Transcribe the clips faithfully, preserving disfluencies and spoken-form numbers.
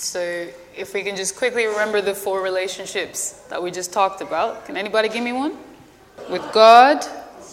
So if we can just quickly remember the four relationships that we just talked about. Can anybody give me one? With God,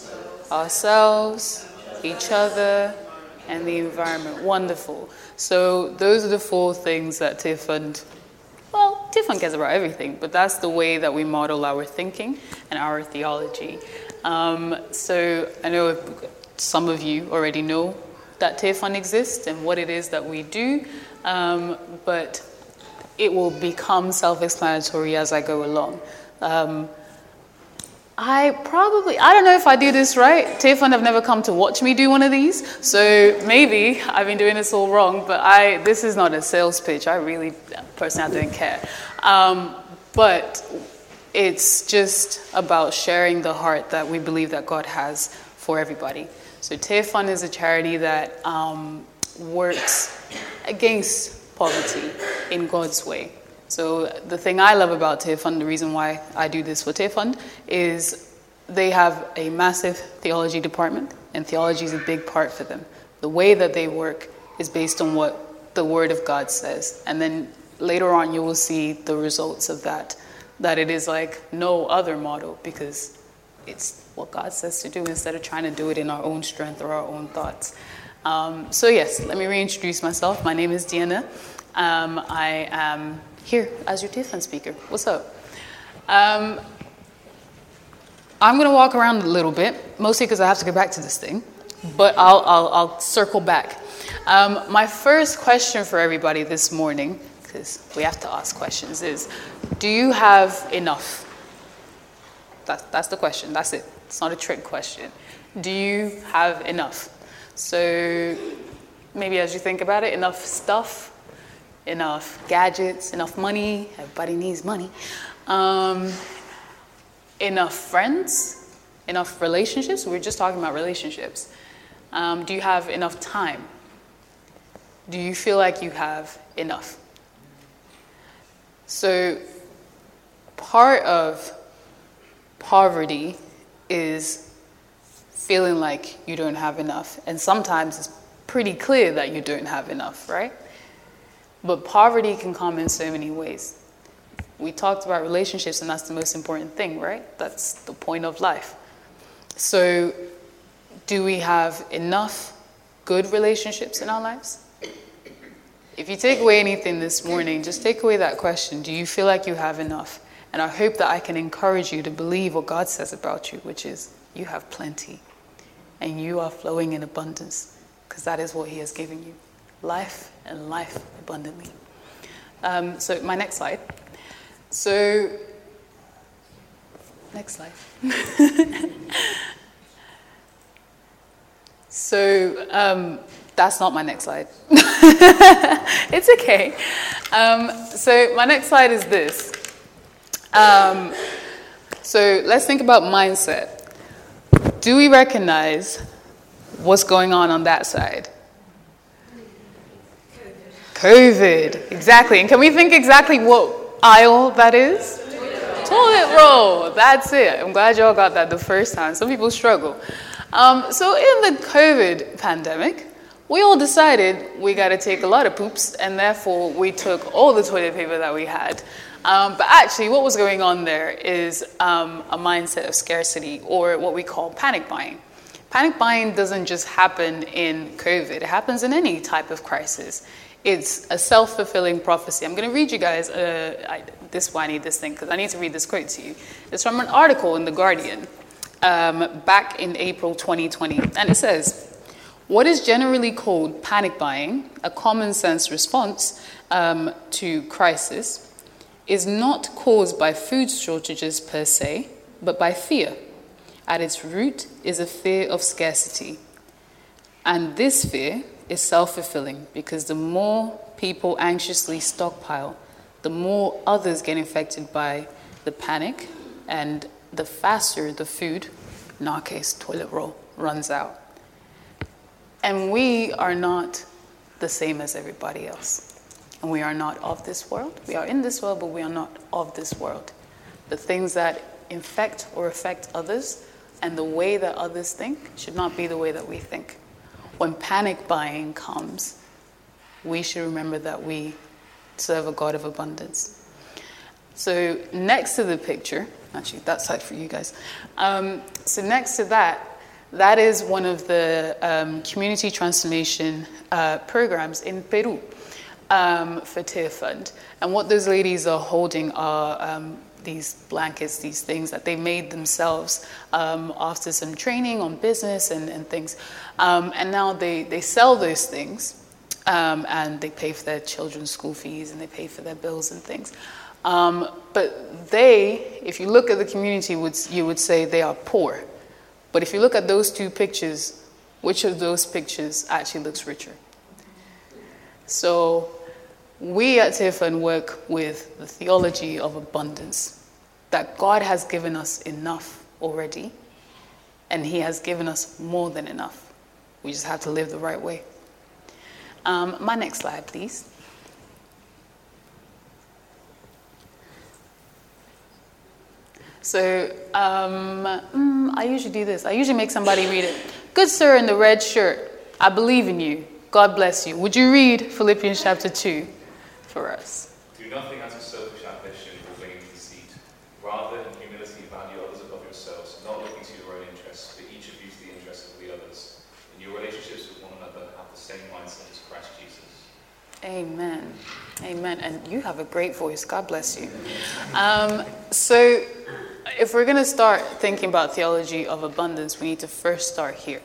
ourselves, each other, and the environment. Wonderful. So those are the four things that Tearfund, well, Tearfund cares about everything, but that's the way that we model our thinking and our theology. Um, so I know some of you already know that Tearfund exists and what it is that we do, um, but it will become self-explanatory as I go along. Um, I probably, I don't know if I do this right. Tearfund have never come to watch me do one of these, so maybe I've been doing this all wrong, but I, this is not a sales pitch. I really, personally, I don't care. Um, but it's just about sharing the heart that we believe that God has for everybody. So Tearfund is a charity that um, works against poverty in God's way. So the thing I love about Tearfund, the reason why I do this for Tearfund, is they have a massive theology department, and theology is a big part for them. The way that they work is based on what the Word of God says. And then later on you will see the results of that, that it is like no other model, because it's what God says to do instead of trying to do it in our own strength or our own thoughts. Um, so yes, let me reintroduce myself. My name is Diana. Um, I am here as your Tearfund speaker. What's up? Um, I'm going to walk around a little bit, mostly because I have to go back to this thing, but I'll, I'll, I'll circle back. Um, my first question for everybody this morning, because we have to ask questions, is, do you have enough? That, that's the question. That's it. It's not a trick question. Do you have enough? So maybe as you think about it, enough stuff, enough gadgets, enough money. Everybody needs money. Um, enough friends, enough relationships. We were just talking about relationships. Um, do you have enough time? Do you feel like you have enough? So part of poverty is feeling like you don't have enough. And sometimes it's pretty clear that you don't have enough, right? But poverty can come in so many ways. We talked about relationships, and that's the most important thing, right? That's the point of life. So do we have enough good relationships in our lives? If you take away anything this morning, just take away that question. Do you feel like you have enough? And I hope that I can encourage you to believe what God says about you, which is you have plenty and you are flowing in abundance, because that is what He has given you. Life and life abundantly. Um, so my next slide. So, next slide. so, um, that's not my next slide. It's okay. Um, so my next slide is this. Um, so let's think about mindset. Do we recognize what's going on on that side? COVID, exactly. And can we think exactly what aisle that is? Toilet, Toilet roll, that's it. I'm glad y'all got that the first time. Some people struggle. Um, so in the COVID pandemic, we all decided we got to take a lot of poops, and therefore we took all the toilet paper that we had. Um, but actually what was going on there is um, a mindset of scarcity, or what we call panic buying. Panic buying doesn't just happen in COVID. It happens in any type of crisis. It's a self-fulfilling prophecy. I'm going to read you guys, uh, I, this is why I need this thing, because I need to read this quote to you. It's from an article in The Guardian um, back in April twenty twenty. And it says, what is generally called panic buying, a common sense response um, to crisis, is not caused by food shortages per se, but by fear. At its root is a fear of scarcity. And this fear is self-fulfilling, because the more people anxiously stockpile, the more others get infected by the panic, and the faster the food, in our case toilet roll, runs out. And we are not the same as everybody else. And we are not of this world. We are in this world, but we are not of this world. The things that infect or affect others and the way that others think should not be the way that we think. When panic buying comes, we should remember that we serve a God of abundance. So next to the picture, actually that side for you guys. Um, so next to that, that is one of the um, community transformation uh, programs in Peru um, for Tearfund. And what those ladies are holding are um, these blankets, these things that they made themselves um, after some training on business and, and things. Um, and now they, they sell those things um, and they pay for their children's school fees and they pay for their bills and things. Um, but they, if you look at the community, would, you would say they are poor. But if you look at those two pictures, which of those pictures actually looks richer? So we at Tearfund work with the theology of abundance, that God has given us enough already, and he has given us more than enough. We just have to live the right way. Um, my next slide, please. So um, mm, I usually do this. I usually make somebody read it. Good sir in the red shirt, I believe in you. God bless you. Would you read Philippians chapter two for us? Do nothing out of selfish ambition or vain conceit. Rather, in humility, value others above yourselves, not looking to your own interests, but each of you to the interests of the others. In your relationships with one another, have the same mindset as Christ Jesus. Amen. Amen. And you have a great voice. God bless you. Um, so if we're going to start thinking about theology of abundance, we need to first start here.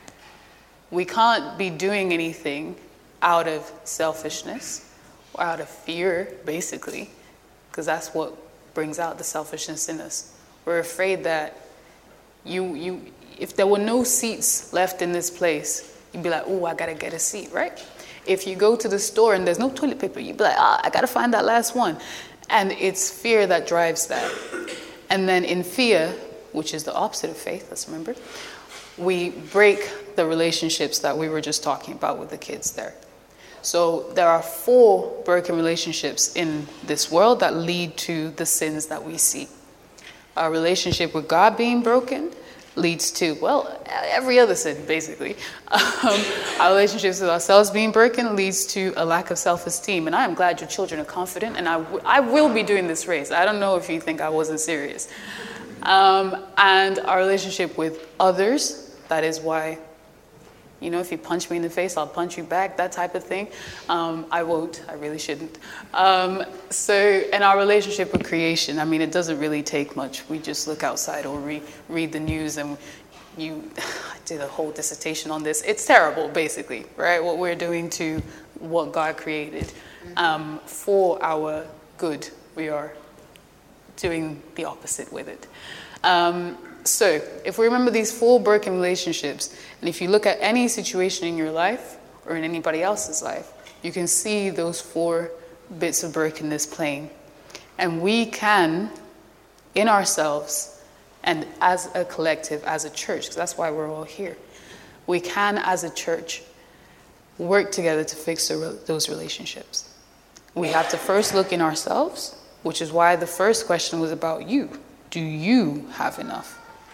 We can't be doing anything out of selfishness or out of fear, basically, because that's what brings out the selfishness in us. We're afraid that you, you, if there were no seats left in this place, you'd be like, oh, I got to get a seat, right? If you go to the store and there's no toilet paper, you'd be like, ah, I got to find that last one. And it's fear that drives that. And then in fear, which is the opposite of faith, let's remember, we break the relationships that we were just talking about with the kids there. So there are four broken relationships in this world that lead to the sins that we see. Our relationship with God being broken leads to, well, every other sin, basically. Um, our relationships with ourselves being broken leads to a lack of self-esteem. And I am glad your children are confident, and I, w- I will be doing this race. I don't know if you think I wasn't serious. Um, and our relationship with others, that is why, you know, if you punch me in the face, I'll punch you back, that type of thing. Um, I won't, I really shouldn't. Um, so, and our relationship with creation, I mean, it doesn't really take much. We just look outside or re- read the news and you, I did a whole dissertation on this. It's terrible, basically, right? What we're doing to what God created um, for our good. We are doing the opposite with it. Um, So, if we remember these four broken relationships, and if you look at any situation in your life or in anybody else's life, you can see those four bits of brokenness playing. And we can, in ourselves, and as a collective, as a church, because that's why we're all here, we can, as a church, work together to fix those relationships. We have to first look in ourselves, which is why the first question was about you. Do you have enough?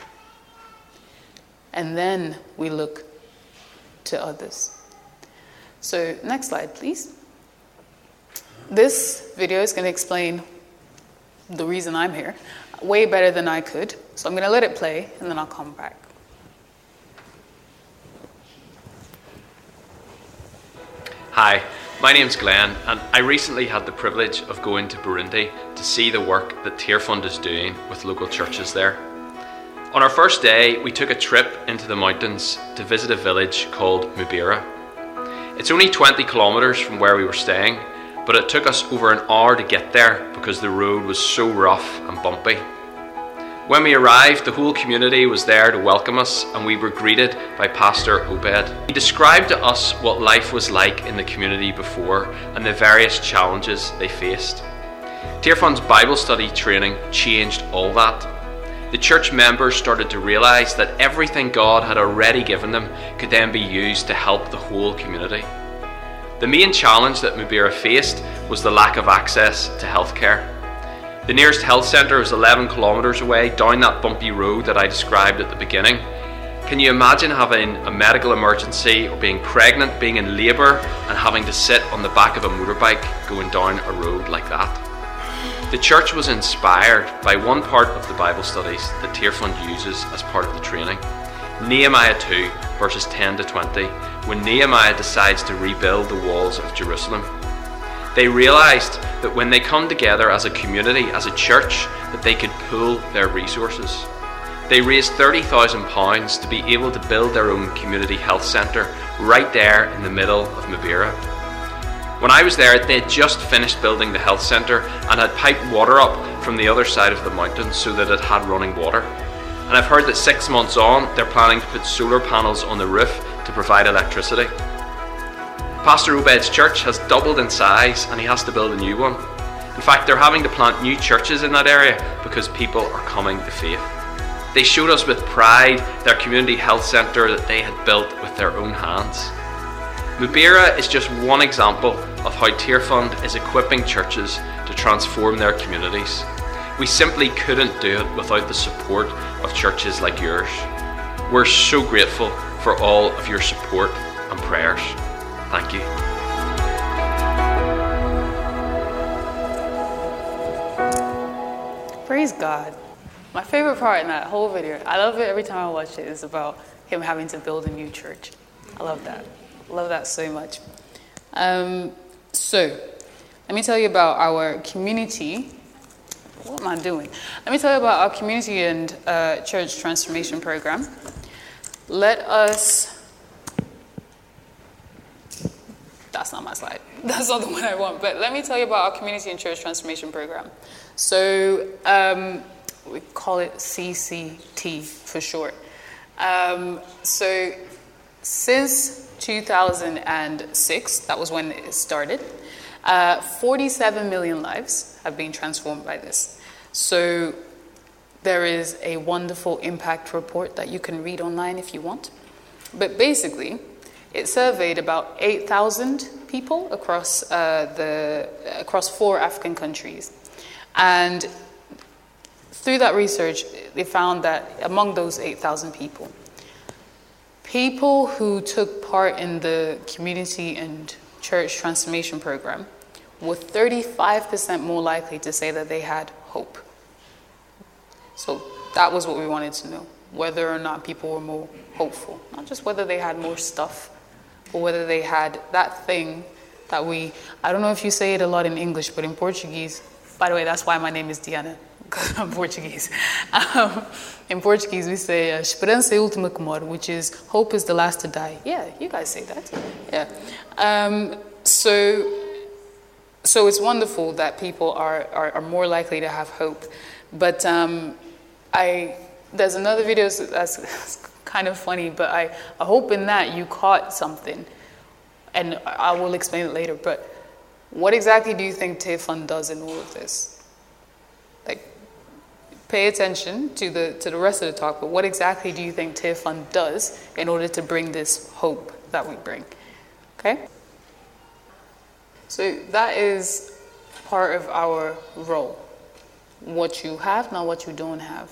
And then we look to others. So next slide, please. This video is going to explain the reason I'm here way better than I could. So I'm going to let it play, and then I'll come back. Hi, my name's Glenn, and I recently had the privilege of going to Burundi to see the work that Tearfund is doing with local churches there. On our first day, we took a trip into the mountains to visit a village called Mubira. It's only twenty kilometers from where we were staying, but it took us over an hour to get there because the road was so rough and bumpy. When we arrived, the whole community was there to welcome us, and we were greeted by Pastor Obed. He described to us what life was like in the community before and the various challenges they faced. Tearfund's Bible study training changed all that. The church members started to realise that everything God had already given them could then be used to help the whole community. The main challenge that Mubira faced was the lack of access to healthcare. The nearest health centre was eleven kilometres away down that bumpy road that I described at the beginning, Can you imagine having a medical emergency or being pregnant, being in labour and having to sit on the back of a motorbike going down a road like that? The church was inspired by one part of the Bible studies that Tearfund uses as part of the training. Nehemiah two verses ten to twenty, when Nehemiah decides to rebuild the walls of Jerusalem. They realised that when they come together as a community, as a church, that they could pool their resources. They raised thirty thousand pounds to be able to build their own community health centre right there in the middle of Mabera. When I was there, they had just finished building the health centre and had piped water up from the other side of the mountain so that it had running water. And I've heard that six months on, they're planning to put solar panels on the roof to provide electricity. Pastor Obed's church has doubled in size and he has to build a new one. In fact, they're having to plant new churches in that area because people are coming to faith. They showed us with pride their community health centre that they had built with their own hands. Mabera is just one example of how Tearfund is equipping churches to transform their communities. We simply couldn't do it without the support of churches like yours. We're so grateful for all of your support and prayers. Thank you. Praise God. My favorite part in that whole video, I love it every time I watch it, is about him having to build a new church. I love that. I love that so much. Um, so, let me tell you about our community. What am I doing? Let me tell you about our community and uh, church transformation program. Let us... That's not my slide. That's not the one I want. But let me tell you about our community and church transformation program. So, um, we call it C C T for short. Um, so since two thousand six, that was when it started, uh, forty-seven million lives have been transformed by this. So there is a wonderful impact report that you can read online if you want. But basically, it surveyed about eight thousand people across uh, the across four African countries. And through that research, they found that among those eight thousand people, people who took part in the community and church transformation program were thirty-five percent more likely to say that they had hope. So that was what we wanted to know, whether or not people were more hopeful. Not just whether they had more stuff, but whether they had that thing that we, I don't know if you say it a lot in English, but in Portuguese, by the way, that's why my name is Diana. I'm Portuguese. Um, in Portuguese, we say uh, "esperança é a última que morre," which is hope is the last to die. Yeah, you guys say that. Yeah. Um, so, so it's wonderful that people are, are, are more likely to have hope. But um, I there's another video that's, that's kind of funny, but I, I hope in that you caught something, and I will explain it later. But what exactly do you think Tearfund does in all of this? Like, pay attention to the to the rest of the talk, but what exactly do you think Tearfund does in order to bring this hope that we bring? Okay? So that is part of our role. What you have, not what you don't have.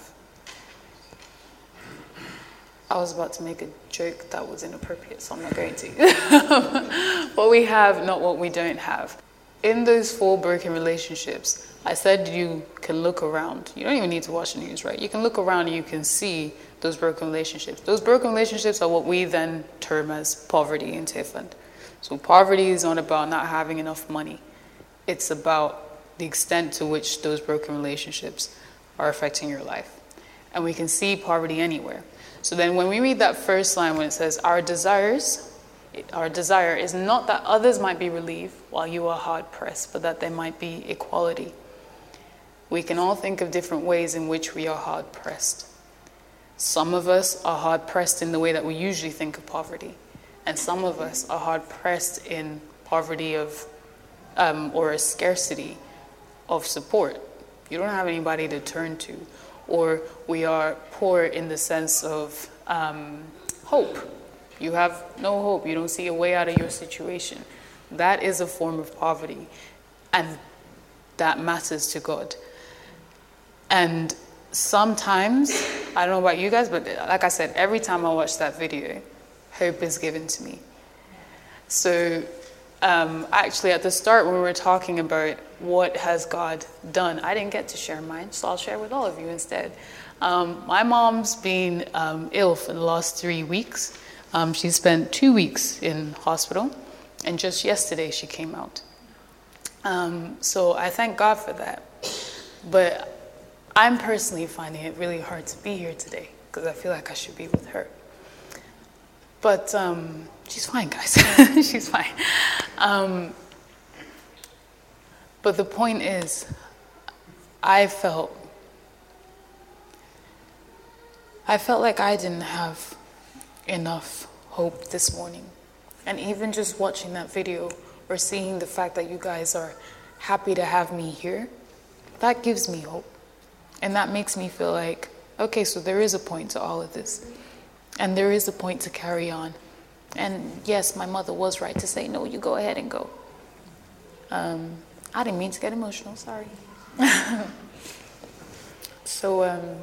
I was about to make a joke that was inappropriate, so I'm not going to. What we have, not what we don't have. In those four broken relationships, I said you can look around. You don't even need to watch the news, right? You can look around and you can see those broken relationships. Those broken relationships are what we then term as poverty in Tearfund. So poverty is not about not having enough money. It's about the extent to which those broken relationships are affecting your life. And we can see poverty anywhere. So then when we read that first line when it says, our desires, our desire is not that others might be relieved while you are hard pressed, but that there might be equality. We can all think of different ways in which we are hard pressed. Some of us are hard pressed in the way that we usually think of poverty. And some of us are hard pressed in poverty of, um, or a scarcity of support. You don't have anybody to turn to. Or we are poor in the sense of um, hope. You have no hope. You don't see a way out of your situation. That is a form of poverty. And that matters to God. And sometimes I don't know about you guys, but like I said, every time I watch that video, hope is given to me. So um, actually at the start when we were talking about what has God done, I didn't get to share mine, so I'll share with all of you instead. Um, my mom's been um, ill for the last three weeks. Um, she spent two weeks in hospital, and just yesterday she came out. Um, so I thank God for that. But I'm personally finding it really hard to be here today because I feel like I should be with her. But um, she's fine, guys. She's fine. Um, but the point is, I felt, I felt like I didn't have enough hope this morning. And even just watching that video or seeing the fact that you guys are happy to have me here, that gives me hope. And that makes me feel like, okay, so there is a point to all of this. And there is a point to carry on. And yes, my mother was right to say, no, you go ahead and go. Um, I didn't mean to get emotional, sorry. so, um,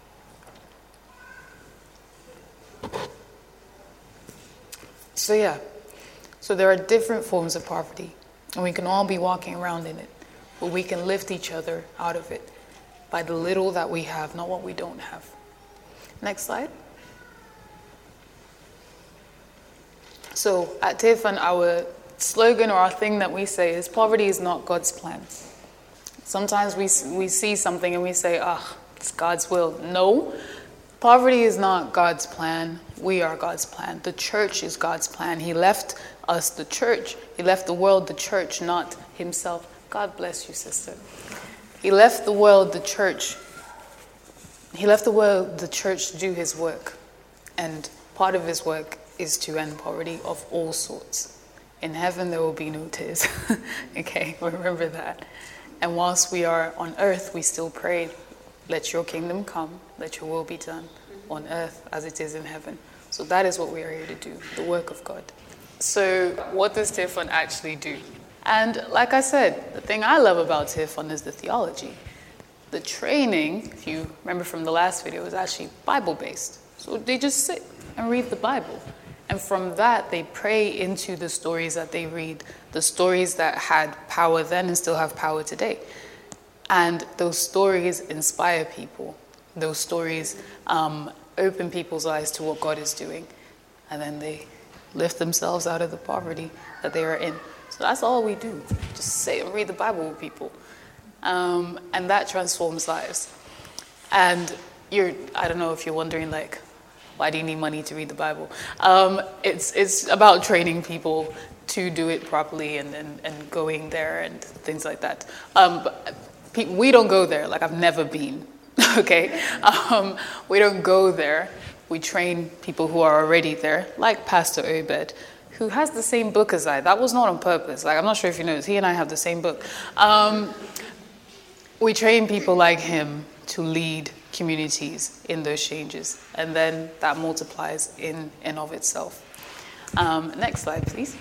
so yeah. So there are different forms of poverty. And we can all be walking around in it. But we can lift each other out of it by the little that we have, not what we don't have. Next slide. So at Tearfund, our slogan or our thing that we say is poverty is not God's plan. Sometimes we we see something and we say, ah, it's God's will. No, poverty is not God's plan. We are God's plan. The church is God's plan. He left us the church. He left the world the church, not himself. God bless you, sister. He left the world the church. He left the world the church to do his work. And part of his work is to end poverty of all sorts. In heaven, there will be no tears. Okay, remember that. And whilst we are on earth, we still pray, let your kingdom come, let your will be done on earth as it is in heaven. So that is what we are here to do, the work of God. So what does Tearfund actually do? And like I said, the thing I love about Tearfund is the theology. The training, if you remember from the last video, is actually Bible-based. So they just sit and read the Bible. And from that, they pray into the stories that they read, the stories that had power then and still have power today. And those stories inspire people. Those stories um, open people's eyes to what God is doing. And then they lift themselves out of the poverty that they are in. So that's all we do. Just sit and read the Bible with people. Um, and that transforms lives. And you're, I don't know if you're wondering, like, why do you need money to read the Bible? Um, it's it's about training people to do it properly and, and, and going there and things like that. Um, but pe- we don't go there. Like, I've never been. Okay? Um, we don't go there. We train people who are already there, like Pastor Obed, who has the same book as I. That was not on purpose. Like, I'm not sure if you noticed. He and I have the same book. Um, we train people like him to lead communities in those changes, and then that multiplies in and of itself. Um, next slide, please.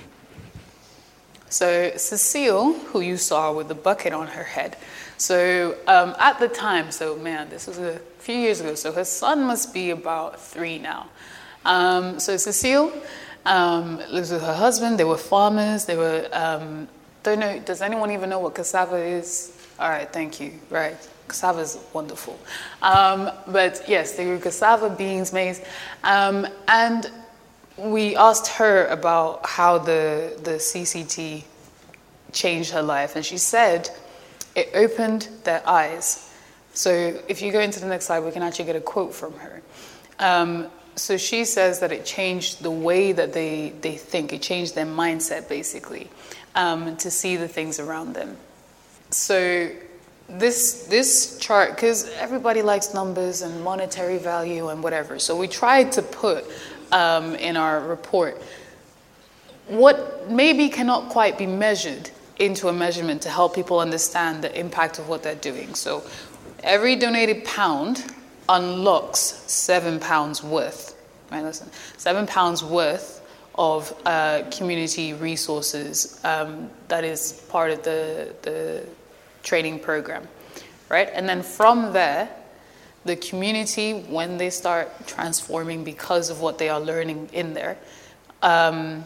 So Cecile, who you saw with the bucket on her head, so um, at the time, so man, this was a few years ago, so her son must be about three now. Um, so Cecile um, lives with her husband. They were farmers. They were, um, don't know, does anyone even know what cassava is? All right, thank you, right. Cassava is wonderful. Um, but yes, they grew cassava, beans, maize. Um, and we asked her about how the, the C C T changed her life. And she said it opened their eyes. So if you go into the next slide, we can actually get a quote from her. Um, so she says that it changed the way that they, they think. It changed their mindset, basically, um, to see the things around them. So This this chart, because everybody likes numbers and monetary value and whatever, so we tried to put um, in our report what maybe cannot quite be measured into a measurement to help people understand the impact of what they're doing. So every donated pound unlocks seven pounds worth, right? Listen, seven pounds worth of uh, community resources um, that is part of the the training program, right? And then from there, the community, when they start transforming because of what they are learning in there, um,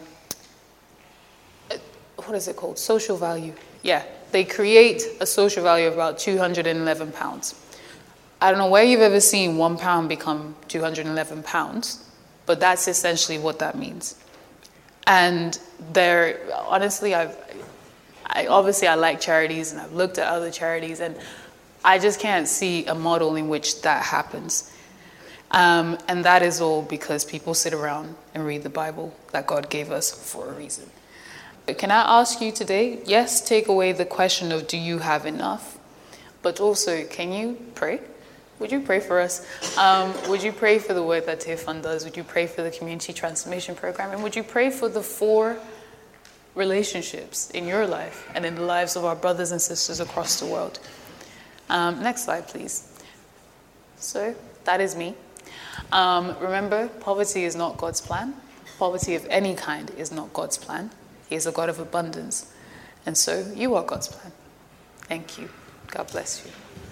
what is it called? Social value. Yeah, they create a social value of about two hundred eleven pounds. I don't know where you've ever seen one pound become two hundred eleven pounds, but that's essentially what that means. And there, honestly, I've, I obviously I like charities, and I've looked at other charities, and I just can't see a model in which that happens. Um, and that is all because people sit around and read the Bible that God gave us for a reason. But can I ask you today, yes, take away the question of do you have enough, but also can you pray? Would you pray for us? Um, would you pray for the work that Tear Fund does? Would you pray for the Community Transformation Program? And would you pray for the four relationships in your life and in the lives of our brothers and sisters across the world? Um, next slide, please. So, that is me. Um, remember, poverty is not God's plan. Poverty of any kind is not God's plan. He is a God of abundance. And so, you are God's plan. Thank you. God bless you.